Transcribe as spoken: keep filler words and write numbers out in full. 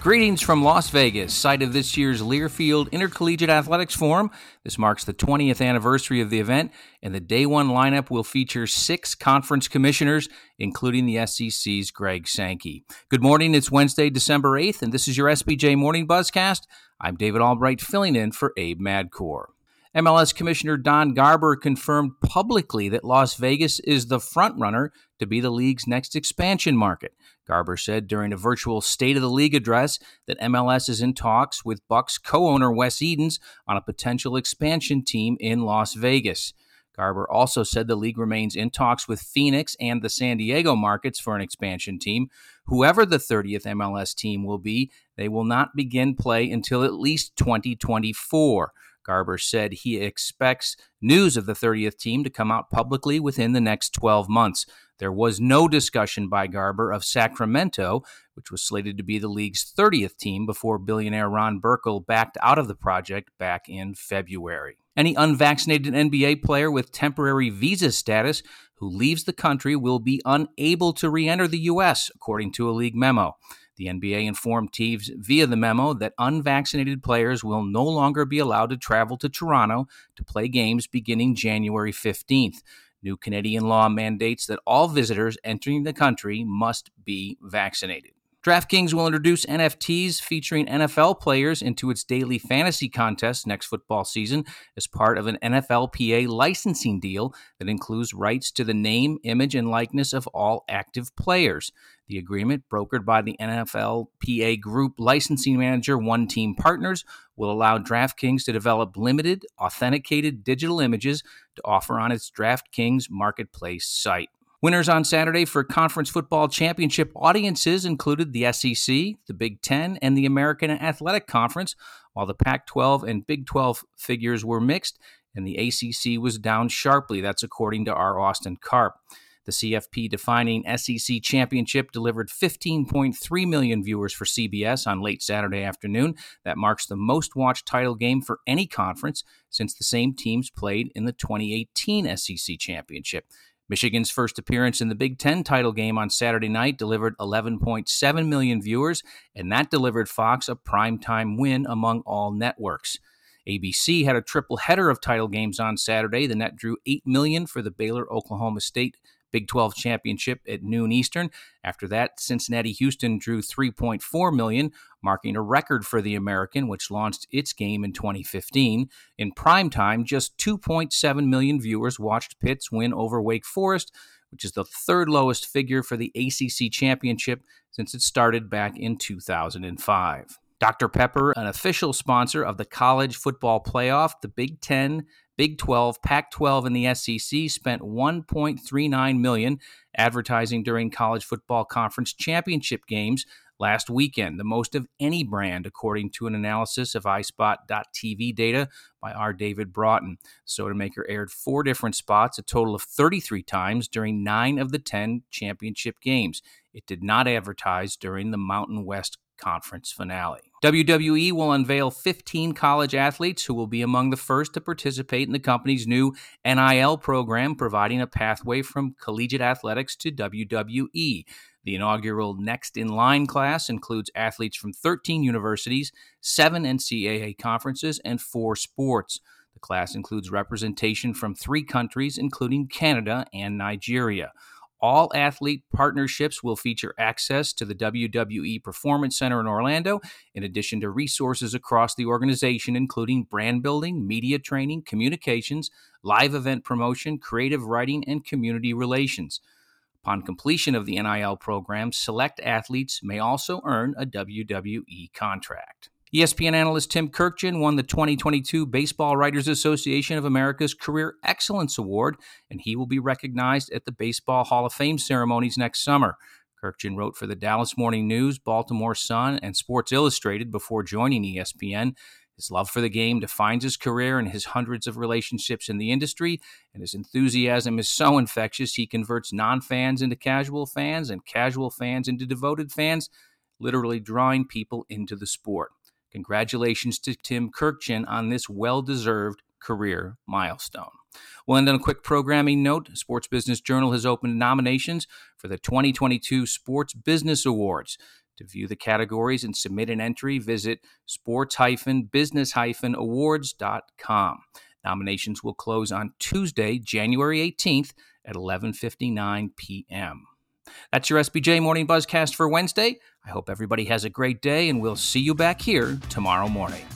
Greetings from Las Vegas, site of this year's Learfield Intercollegiate Athletics Forum. This marks the twentieth anniversary of the event, and the day one lineup will feature six conference commissioners, including the S E C's Greg Sankey. Good morning, it's Wednesday, December eighth, and this is your S B J Morning Buzzcast. I'm David Albright, filling in for Abe Madkour. M L S Commissioner Don Garber confirmed publicly that Las Vegas is the frontrunner to be the league's next expansion market. Garber said during a virtual State of the League address that M L S is in talks with Bucks co-owner Wes Edens on a potential expansion team in Las Vegas. Garber also said the league remains in talks with Phoenix and the San Diego markets for an expansion team. Whoever the thirtieth M L S team will be, they will not begin play until at least twenty twenty-four. Garber said he expects news of the thirtieth team to come out publicly within the next twelve months. There was no discussion by Garber of Sacramento, which was slated to be the league's thirtieth team before billionaire Ron Burkle backed out of the project back in February. Any unvaccinated N B A player with temporary visa status who leaves the country will be unable to re-enter the U S, according to a league memo. The N B A informed teams via the memo that unvaccinated players will no longer be allowed to travel to Toronto to play games beginning January fifteenth. New Canadian law mandates that all visitors entering the country must be vaccinated. DraftKings will introduce N F Ts featuring N F L players into its daily fantasy contest next football season as part of an N F L P A licensing deal that includes rights to the name, image, and likeness of all active players. The agreement, brokered by the N F L P A Group licensing manager One Team Partners, will allow DraftKings to develop limited, authenticated digital images to offer on its DraftKings Marketplace site. Winners on Saturday for conference football championship audiences included the S E C, the Big Ten, and the American Athletic Conference, while the Pac twelve and Big twelve figures were mixed, and the A C C was down sharply. That's according to R. Austin Karp. The C F P-defining S E C championship delivered fifteen point three million viewers for C B S on late Saturday afternoon. That marks the most-watched title game for any conference since the same teams played in the twenty eighteen S E C championship. Michigan's first appearance in the Big Ten title game on Saturday night delivered eleven point seven million viewers, and that delivered Fox a primetime win among all networks. A B C had a triple header of title games on Saturday. The net drew eight million for the Baylor-Oklahoma State Big twelve championship at noon Eastern. After that, Cincinnati-Houston drew three point four million, marking a record for the American, which launched its game in twenty fifteen. In primetime, just two point seven million viewers watched Pitt's win over Wake Forest, which is the third lowest figure for the A C C championship since it started back in two thousand five. Doctor Pepper, an official sponsor of the College Football Playoff, the Big Ten, Big twelve, Pac twelve, and the S E C spent one point three nine million dollars advertising during college football conference championship games last weekend, the most of any brand, according to an analysis of i spot dot t v data by R. David Broughton. Soda Maker aired four different spots, a total of thirty-three times during nine of the ten championship games. It did not advertise during the Mountain West Conference finale. W W E will unveil fifteen college athletes who will be among the first to participate in the company's new N I L program, providing a pathway from collegiate athletics to W W E. The inaugural Next in Line class includes athletes from thirteen universities, seven N C double A conferences, and four sports. The class includes representation from three countries, including Canada and Nigeria. All athlete partnerships will feature access to the W W E Performance Center in Orlando, in addition to resources across the organization, including brand building, media training, communications, live event promotion, creative writing, and community relations. Upon completion of the N I L program, select athletes may also earn a W W E contract. E S P N analyst Tim Kurkjian won the twenty twenty-two Baseball Writers Association of America's Career Excellence Award, and he will be recognized at the Baseball Hall of Fame ceremonies next summer. Kurkjian wrote for the Dallas Morning News, Baltimore Sun, and Sports Illustrated before joining E S P N. His love for the game defines his career and his hundreds of relationships in the industry, and his enthusiasm is so infectious he converts non-fans into casual fans and casual fans into devoted fans, literally drawing people into the sport. Congratulations to Tim Kurkjian on this well-deserved career milestone. We'll end on a quick programming note. Sports Business Journal has opened nominations for the twenty twenty-two Sports Business Awards. To view the categories and submit an entry, visit sports business awards dot com. Nominations will close on Tuesday, January eighteenth at eleven fifty-nine p.m. That's your S B J Morning Buzzcast for Wednesday. I hope everybody has a great day, and we'll see you back here tomorrow morning.